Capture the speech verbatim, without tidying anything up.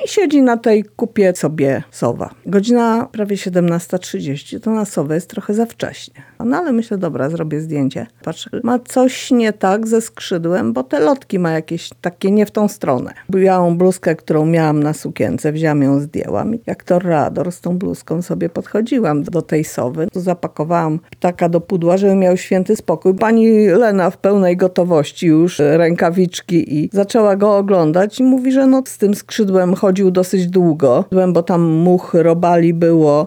i siedzi na tej kupie sobie sowa. Godzina prawie siedemnasta trzydzieści, to na sowę jest trochę za wcześnie. No ale myślę, dobra, zrobię zdjęcie. Patrzę, ma coś nie tak ze skrzydłem, bo te lotki ma jakieś takie nie w tą stronę. Białą bluzkę, którą miałam na sukience, wziąłam ją, zdjęłam. Jak toreador z tą bluzką sobie podchodziłam do tej sowy. Tu zapakowałam ptaka do pudła, żeby miał święty spokój. Pani Lena w pełnej gotowości już, rękawiczki i zaczęła go oglądać i mówi, że no z tym skrzydłem chodził dosyć długo, bo tam much, robali było,